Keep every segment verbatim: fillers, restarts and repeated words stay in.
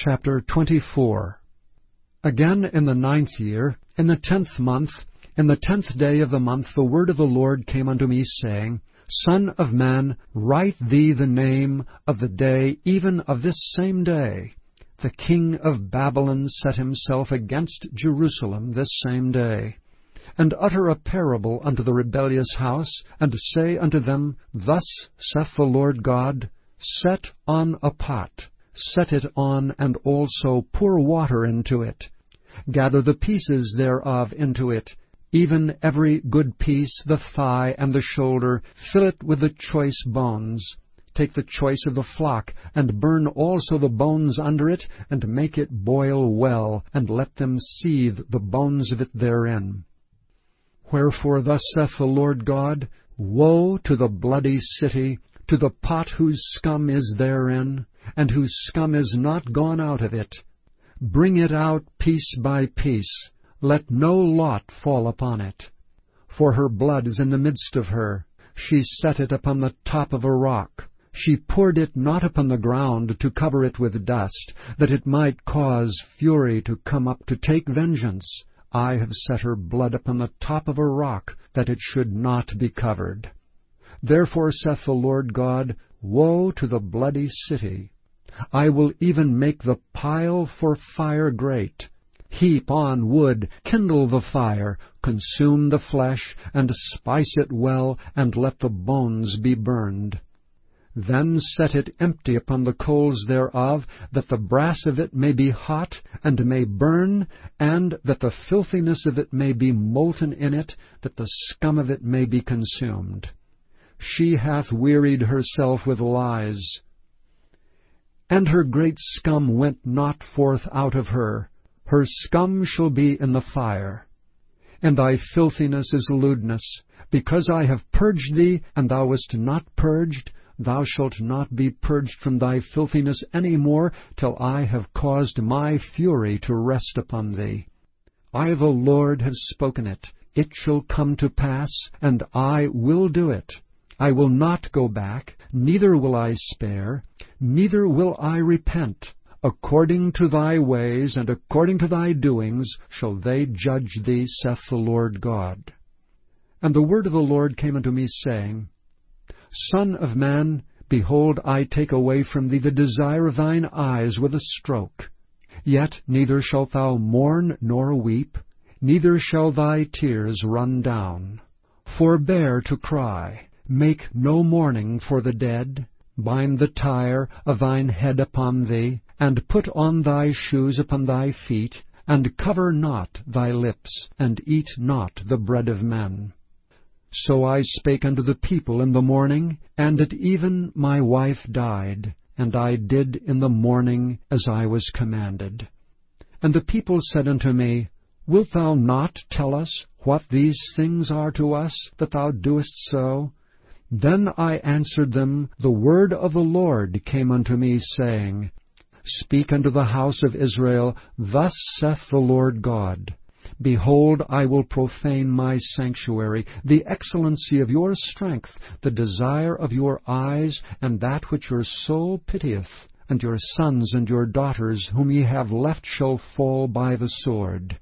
Chapter twenty-four. Again in the ninth year, in the tenth month, in the tenth day of the month, the word of the Lord came unto me, saying, Son of man, write thee the name of the day, even of this same day. The king of Babylon set himself against Jerusalem this same day. And utter a parable unto the rebellious house, and say unto them, Thus saith the Lord God, Set on a pot, set it on, and also pour water into it. Gather the pieces thereof into it, even every good piece, the thigh and the shoulder, fill it with the choice bones. Take the choice of the flock, and burn also the bones under it, and make it boil well, and let them seethe the bones of it therein. Wherefore thus saith the Lord God, Woe to the bloody city, to the pot whose scum is therein, and whose scum is not gone out of it. Bring it out piece by piece, let no lot fall upon it. For her blood is in the midst of her. She set it upon the top of a rock. She poured it not upon the ground to cover it with dust, that it might cause fury to come up to take vengeance. I have set her blood upon the top of a rock, that it should not be covered. Therefore saith the Lord God, Woe to the bloody city! I will even make the pile for fire great. Heap on wood, kindle the fire, consume the flesh, and spice it well, and let the bones be burned. Then set it empty upon the coals thereof, that the brass of it may be hot, and may burn, and that the filthiness of it may be molten in it, that the scum of it may be consumed. She hath wearied herself with lies, and her great scum went not forth out of her. Her scum shall be in the fire. And thy filthiness is lewdness. Because I have purged thee, and thou wast not purged, thou shalt not be purged from thy filthiness any more, till I have caused my fury to rest upon thee. I the Lord have spoken it. It shall come to pass, and I will do it. I will not go back, neither will I spare, neither will I repent. According to thy ways and according to thy doings shall they judge thee, saith the Lord God. And the word of the Lord came unto me, saying, Son of man, behold, I take away from thee the desire of thine eyes with a stroke. Yet neither shalt thou mourn nor weep, neither shall thy tears run down. Forbear to cry, make no mourning for the dead. Bind the tire of thine head upon thee, and put on thy shoes upon thy feet, and cover not thy lips, and eat not the bread of men. So I spake unto the people in the morning, and at even my wife died, and I did in the morning as I was commanded. And the people said unto me, Wilt thou not tell us what these things are to us, that thou doest so? Then I answered them, The word of the Lord came unto me, saying, Speak unto the house of Israel, Thus saith the Lord God, Behold, I will profane my sanctuary, the excellency of your strength, the desire of your eyes, and that which your soul pitieth. And your sons and your daughters, whom ye have left, shall fall by the sword.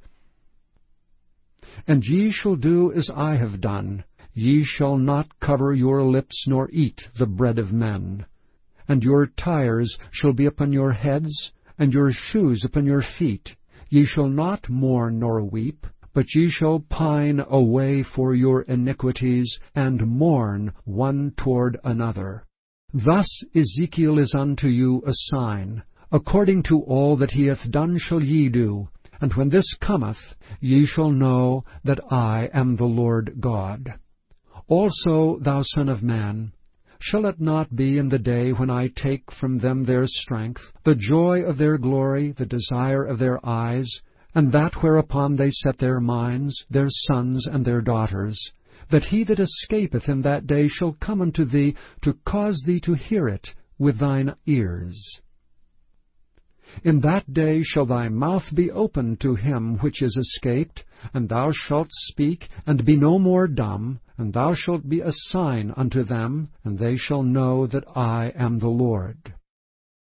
And ye shall do as I have done. Ye shall not cover your lips, nor eat the bread of men. And your tires shall be upon your heads, and your shoes upon your feet. Ye shall not mourn nor weep, but ye shall pine away for your iniquities, and mourn one toward another. Thus Ezekiel is unto you a sign. According to all that he hath done shall ye do. And when this cometh, ye shall know that I am the Lord God. Also, thou son of man, shall it not be in the day when I take from them their strength, the joy of their glory, the desire of their eyes, and that whereupon they set their minds, their sons and their daughters, that he that escapeth in that day shall come unto thee, to cause thee to hear it with thine ears? In that day shall thy mouth be opened to him which is escaped, and thou shalt speak, and be no more dumb, and thou shalt be a sign unto them, and they shall know that I am the Lord.